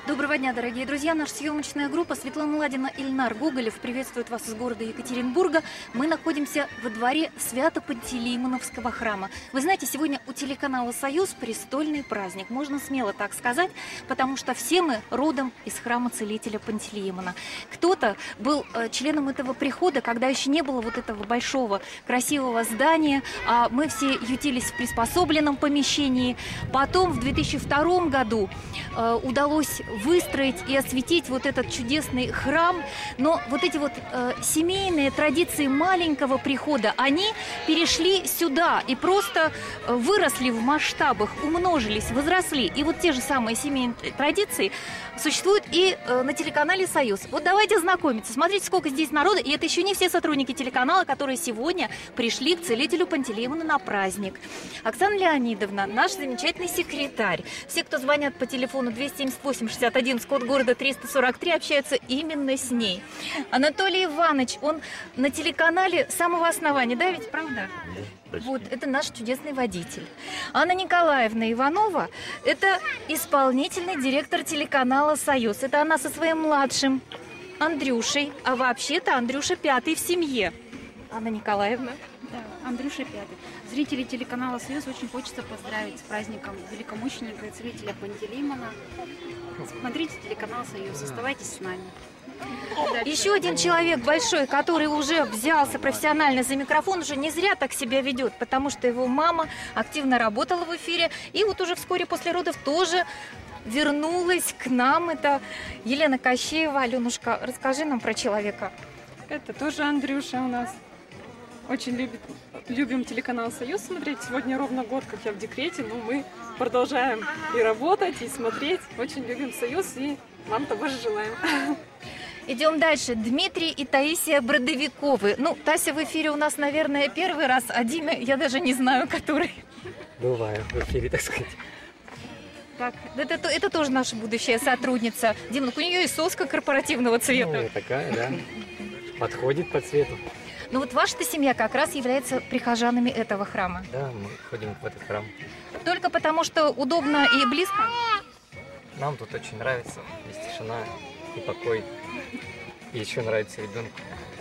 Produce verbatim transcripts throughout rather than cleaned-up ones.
Доброго дня, дорогие друзья! Наша съемочная группа Светлана Ладина, Ильнар Гоголев приветствует вас из города Екатеринбурга. Мы находимся во дворе Свято-Пантелеимоновского храма. Вы знаете, сегодня у телеканала «Союз» престольный праздник. Можно смело так сказать, потому что все мы родом из храма целителя Пантелеимона. Кто-то был э, членом этого прихода, когда еще не было вот этого большого красивого здания, а мы все ютились в приспособленном помещении. Потом в две тысячи втором году э, удалось выстроить и осветить вот этот чудесный храм. Но вот эти вот э, семейные традиции маленького прихода, они перешли сюда и просто э, выросли в масштабах, умножились, возросли. И вот те же самые семейные традиции существуют и э, на телеканале «Союз». Вот давайте знакомиться. Смотрите, сколько здесь народа. И это еще не все сотрудники телеканала, которые сегодня пришли к целителю Пантелеимону на праздник. Оксана Леонидовна, наш замечательный секретарь. Все, кто звонят по телефону двести семьдесят восемь шестьдесят один, код города триста сорок три, общаются именно с ней. Анатолий Иванович, он на телеканале с самого основания, да, ведь правда? Да, вот, это наш чудесный водитель. Анна Николаевна Иванова – это исполнительный директор телеканала «Союз». Это она со своим младшим Андрюшей, а вообще-то Андрюша пятый в семье. Анна Николаевна. Да, Андрюша пятый. Зрителей телеканала «Союз» очень хочется поздравить с праздником великомученика и целителя Пантелеимона. Смотрите телеканал «Союз», оставайтесь с нами. Еще один человек большой, который уже взялся профессионально за микрофон, уже не зря так себя ведет, потому что его мама активно работала в эфире, и вот уже вскоре после родов тоже вернулась к нам. Это Елена Кощеева. Аленушка, расскажи нам про человека. Это тоже Андрюша у нас. Очень любит, любим телеканал «Союз» смотреть. Сегодня ровно год, как я в декрете, но мы продолжаем и работать, и смотреть. Очень любим «Союз» и вам того же желаем. Идем дальше. Дмитрий и Таисия Бродовиковы. Ну, Тася в эфире у нас, наверное, первый раз, а Дима, я даже не знаю, который. Бываю в эфире, так сказать. Так, это, это тоже наша будущая сотрудница. Дима, ну, у нее и соска корпоративного цвета. Ну, такая, да. Подходит по цвету. Ну вот ваша-то семья как раз является прихожанами этого храма. Да, мы ходим в этот храм. Только потому, что удобно и близко? Нам тут очень нравится. Есть тишина и покой. И еще нравится ребенку.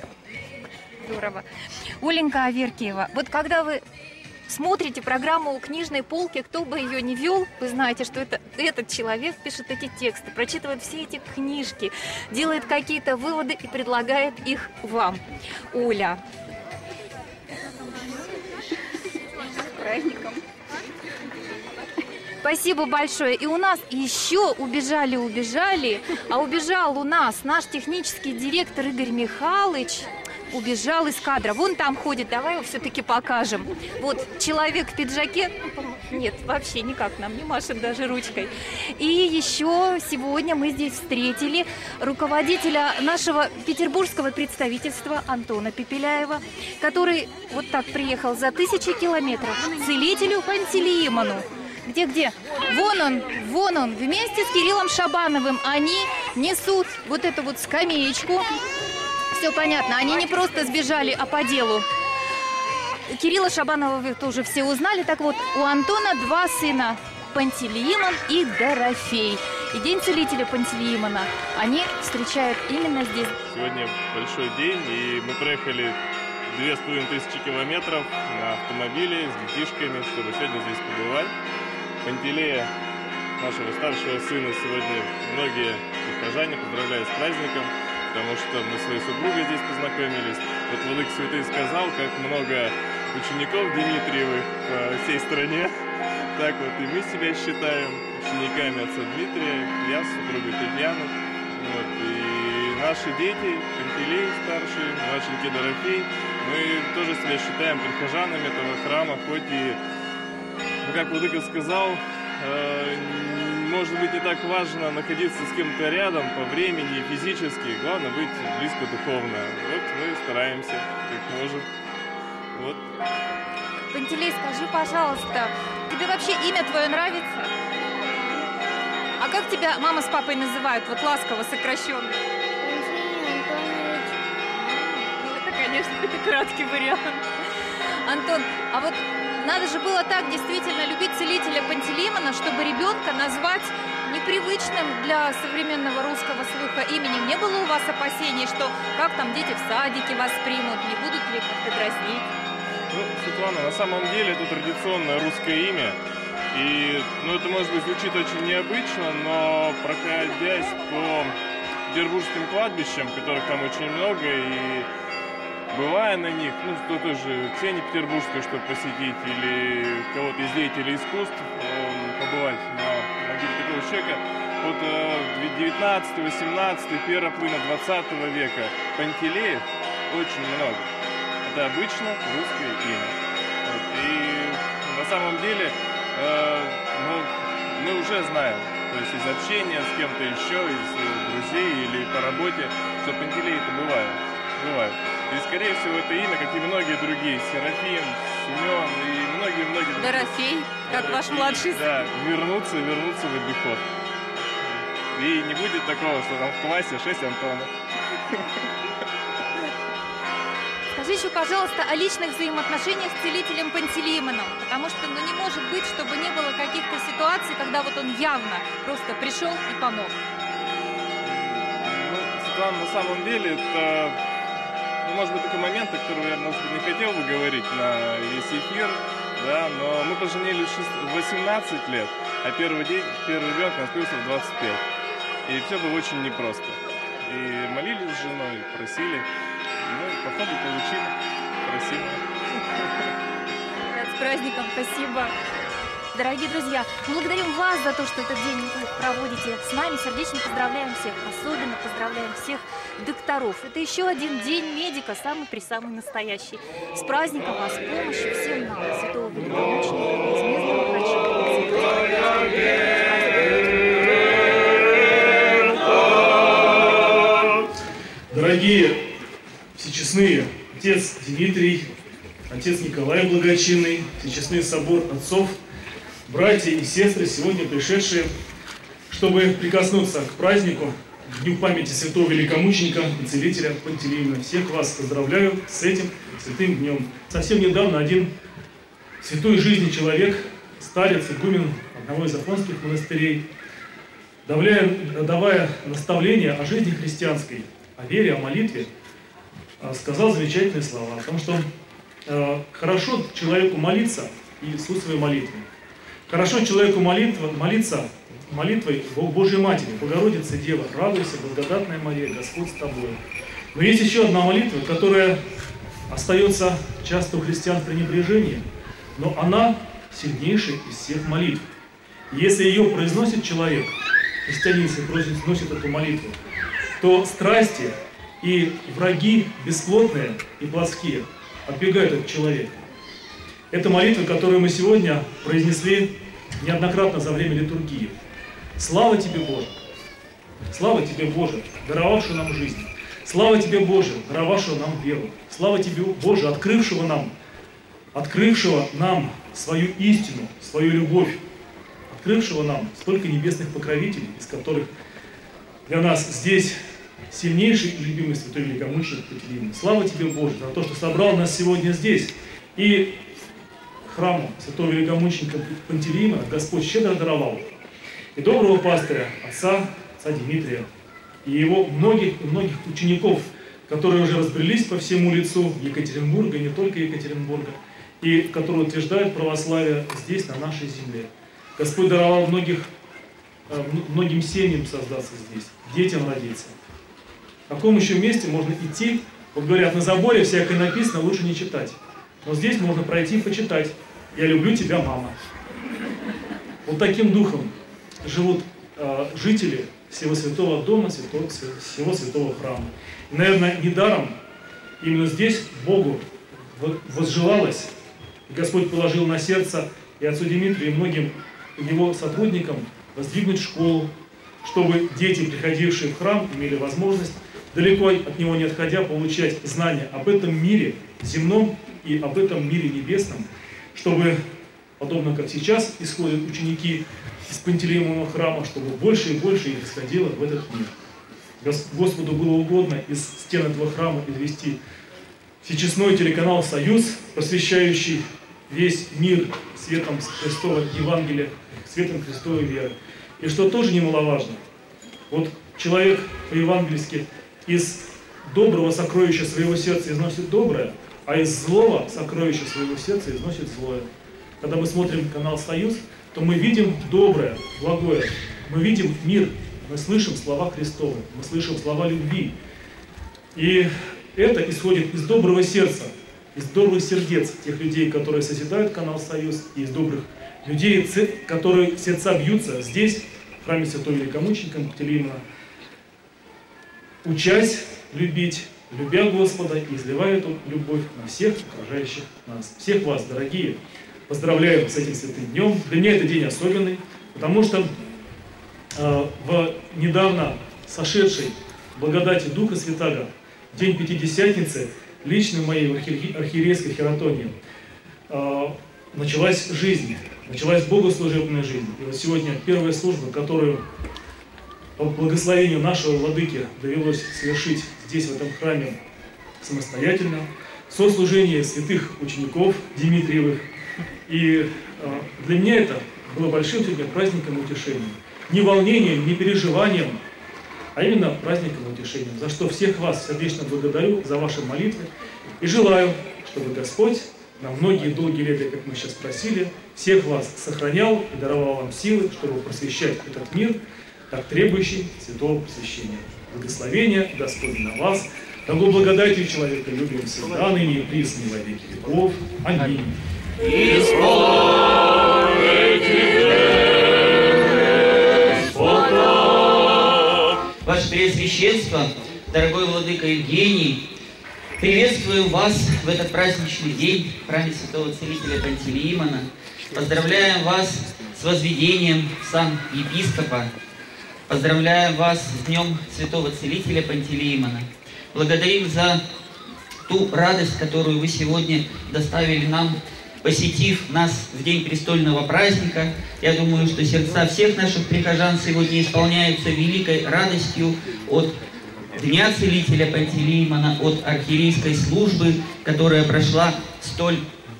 Здорово. Оленька Аверкиева, вот когда вы смотрите программу у книжной полки, кто бы ее ни вел, вы знаете, что это этот человек пишет эти тексты, прочитывает все эти книжки, делает какие-то выводы и предлагает их вам. Оля. С праздником. Спасибо большое. И у нас еще убежали-убежали, а убежал у нас наш технический директор Игорь Михайлович. Убежал из кадра. Вон там ходит. Давай его все-таки покажем. Вот человек в пиджаке. Нет, вообще никак нам не машет даже ручкой. И еще сегодня мы здесь встретили руководителя нашего петербургского представительства Антона Пепеляева, который вот так приехал за тысячи километров к целителю Пантелеимону. Где-где? Вон он, вон он. Вместе с Кириллом Шабановым они несут вот эту вот скамеечку. Все понятно, они не просто сбежали, а по делу. Кирилла Шабанова вы тоже все узнали. Так вот, у Антона два сына, Пантелеимон и Дорофей. И День целителя Пантелеимона они встречают именно здесь. Сегодня большой день, и мы проехали две с половиной тысячи километров на автомобиле с детишками, чтобы сегодня здесь побывать. Пантелея, нашего старшего сына, сегодня многие прихожане поздравляют с праздником, потому что мы с своей супругой здесь познакомились. Вот Владыка Святый сказал, как много учеников Дмитриевых по всей стране. Так вот и мы себя считаем учениками отца Дмитрия, я с супругой Татьяной. Вот. И наши дети, Пантелей старший, младшенький Дорофей, мы тоже себя считаем прихожанами этого храма, хоть и, ну, как Владыка сказал, э, может быть, не так важно находиться с кем-то рядом по времени и физически, главное быть близко духовно. Вот мы стараемся, как можем. Вот. Пантелей, скажи, пожалуйста, тебе вообще имя твое нравится? А как тебя мама с папой называют, вот ласково, сокращенно? Ну, это, конечно, это краткий вариант. Антон, а вот Надо же было так действительно любить целителя Пантелеймона, чтобы ребенка назвать непривычным для современного русского слуха именем. Не было у вас опасений, что как там дети в садике воспримут, не будут ли как-то дразнить? Ну, Светлана, на самом деле это традиционное русское имя. И, ну, это, может быть, звучит очень необычно, но проходясь по петербургским кладбищам, которых там очень много, и бывая на них, ну, то тоже Ксения Петербургская, чтобы посетить, или кого-то из деятелей искусств э, побывать на могиле такого человека, вот э, девятнадцатый, восемнадцатый, первая половина двадцатого века Пантелеев очень много. Это обычно русское имя. Вот. И на самом деле э, ну, мы уже знаем, то есть из общения с кем-то еще, из э, друзей или по работе, что Пантелей это бывает. бывает. И, скорее всего, это имя, как и многие другие, Серафим, Семен и многие-многие... Дорофей, как ваш младший сын. Да, вернуться, вернуться в обиход. И не будет такого, что там в классе шесть Антонов. Скажи еще, пожалуйста, о личных взаимоотношениях с целителем Пантелеймоном, потому что, ну, не может быть, чтобы не было каких-то ситуаций, когда вот он явно просто пришел и помог. Ну, Светлана, на самом деле, это, ну, может быть, такой момент, о котором я, может быть, не хотел бы говорить на весь эфир, да, но мы поженились в восемнадцать лет, а первый день, первый ребенок у нас появился в двадцать пять. И все было очень непросто. И молились с женой, просили. Ну, походу, получили. Красиво. С праздником, спасибо. Дорогие друзья, благодарим вас за то, что этот день вы проводите с нами. Сердечно поздравляем всех, особенно поздравляем всех докторов. Это еще один день медика, самый-пресамый настоящий. С праздником вас, с помощью всем нам, святого великомученика, безмездного врача. Дорогие всечестные отец Дмитрий, отец Николай Благочинный, всечестный собор отцов, братья и сестры, сегодня пришедшие, чтобы прикоснуться к празднику, к дню памяти святого великомученика и целителя Пантелеймона. Всех вас поздравляю с этим святым днем. Совсем недавно один святой жизни человек, старец, игумен одного из афонских монастырей, давая, давая наставления о жизни христианской, о вере, о молитве, сказал замечательные слова о том, что э, хорошо человеку молиться и слушать свои молитвы. Хорошо человеку молитва, молиться молитвой Божьей Матери, Богородица Дева, радуйся, благодатная Мария, Господь с тобой. Но есть еще одна молитва, которая остается часто у христиан в пренебрежении, но она сильнейшая из всех молитв. Если ее произносит человек, христианин, если произносит эту молитву, то страсти и враги бесплотные и плотские отбегают от человека. Это молитва, которую мы сегодня произнесли неоднократно за время литургии. Слава Тебе, Боже! Слава Тебе, Боже, даровавший нам жизнь! Слава Тебе, Боже, даровавшего нам веру! Слава Тебе, Боже, открывшего нам, открывшего нам свою истину, свою любовь, открывшего нам столько небесных покровителей, из которых для нас здесь сильнейший и любимый святой великомученик Пантелеймон. Слава Тебе, Боже, за то, что собрал нас сегодня здесь. И храму святого великомученика Пантелеймона Господь щедро даровал и доброго пастыря, отца, отца Дмитрия, и его многих и многих учеников, которые уже разбрелись по всему лицу Екатеринбурга, и не только Екатеринбурга, и которые утверждают православие здесь, на нашей земле. Господь даровал многих, многим семьям создаться здесь, детям родиться. В каком еще месте можно идти? Вот говорят, на заборе всякое написано, лучше не читать. Но здесь можно пройти и почитать. «Я люблю тебя, мама». Вот таким духом живут э, жители всего святого дома, святого, всего святого храма. И, наверное, недаром именно здесь Богу возжелалось, и Господь положил на сердце и отцу Дмитрию, и многим его сотрудникам воздвигнуть школу, чтобы дети, приходившие в храм, имели возможность, далеко от него не отходя, получать знания об этом мире земном и об этом мире небесном, чтобы, подобно как сейчас исходят ученики из Пантелеймонова храма, чтобы больше и больше их исходило в этот мир. Господу было угодно из стен этого храма извести всечестной телеканал «Союз», посвящающий весь мир светом Христова Евангелия, светом Христовой веры. И что тоже немаловажно, вот человек по-евангельски из доброго сокровища своего сердца износит доброе, а из злого сокровища своего сердца износит злое. Когда мы смотрим канал «Союз», то мы видим доброе, благое, мы видим мир, мы слышим слова Христовы, мы слышим слова любви. И это исходит из доброго сердца, из добрых сердец тех людей, которые созидают канал «Союз», и из добрых людей, которые сердца бьются здесь, в храме Святого Великомученика Пантелеимона, учась любить, любя Господа и изливая эту любовь на всех окружающих нас. Всех вас, дорогие, поздравляю с этим святым днем. Для меня это день особенный, потому что э, в недавно сошедшей благодати Духа Святаго, день Пятидесятницы, лично в моей архиерейской хератонии, э, началась жизнь, началась богослужебная жизнь. И вот сегодня первая служба, которую по благословению нашего владыки довелось совершить здесь, в этом храме, самостоятельно, сослужение святых учеников Дмитриевых. И э, для меня это было большим сегодня праздником и утешением. Не волнением, не переживанием, а именно праздником и утешением, за что всех вас сердечно благодарю за ваши молитвы и желаю, чтобы Господь на многие долгие лета, как мы сейчас просили, всех вас сохранял и даровал вам силы, чтобы просвещать этот мир, так требующий святого просвещения. Благословение Господне на вас, да благодатью человека любим всегда, ныне и присно во веки веков. Аминь. Ваше Преосвященство, дорогой владыка Евгений, приветствуем вас в этот праздничный день в храме Святого Целителя Пантелеимона. Поздравляем вас с возведением в сан епископа. Поздравляем вас с Днем Святого Целителя Пантелеимона. Благодарим за ту радость, которую вы сегодня доставили нам, посетив нас в день престольного праздника. Я думаю, что сердца всех наших прихожан сегодня исполняются великой радостью от Дня Целителя Пантелеимона, от архиерейской службы, которая прошла столь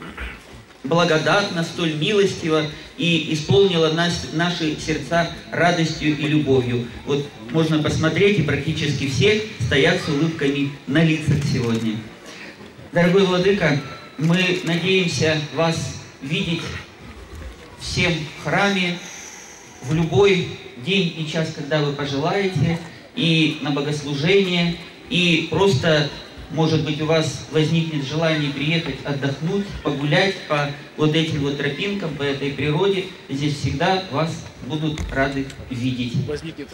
благодатно, столь милостиво и исполнила нас, наши сердца радостью и любовью. Вот можно посмотреть, и практически все стоят с улыбками на лицах сегодня. Дорогой владыка, мы надеемся вас видеть всем в храме в любой день и час, когда вы пожелаете, и на богослужение, и просто, может быть, у вас возникнет желание приехать отдохнуть, погулять по вот этим вот тропинкам, по этой природе. Здесь всегда вас будут рады видеть. Возникнет.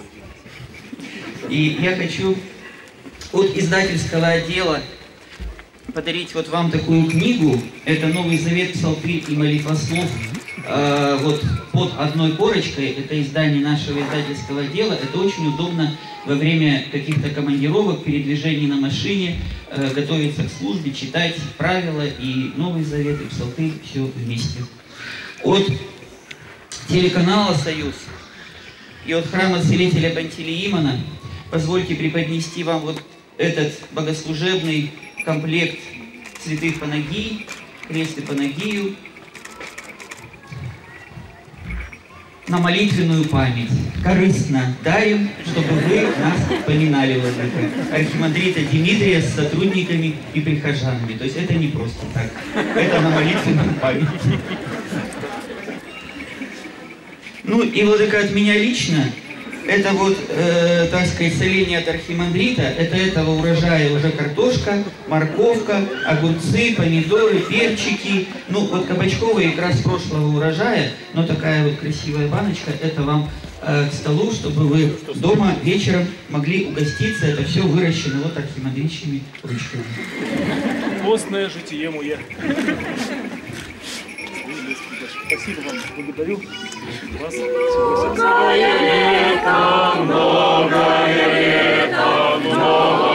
И я хочу от издательского отдела подарить вот вам такую книгу. Это «Новый Завет, Псалтырь и молитвослов». Э, вот под одной корочкой. Это издание нашего издательского отдела. Это очень удобно во время каких-то командировок, передвижений на машине, э, готовиться к службе, читать правила и Новый Завет, и Псалтырь, все вместе. От телеканала «Союз» и от храма Целителя Пантелеимона позвольте преподнести вам вот этот богослужебный комплект святых панагий, крест и панагию на молитвенную память. Корыстно дарим, чтобы вы нас поминали, владыка. Архимандрита Дмитрия с сотрудниками и прихожанами. То есть это не просто так. Это на молитвенную память. Ну и, владыка, от меня лично, это вот, э, так сказать, соление от архимандрита, это этого урожая уже картошка, морковка, огурцы, помидоры, перчики. Ну, вот кабачковая икра с прошлого урожая, но такая вот красивая баночка, это вам э, к столу, чтобы вы дома вечером могли угоститься. Это все выращено вот архимандритчими ручками. Постное житие мое. Спасибо вам, благодарю вас. Многое лето, многое лето, многое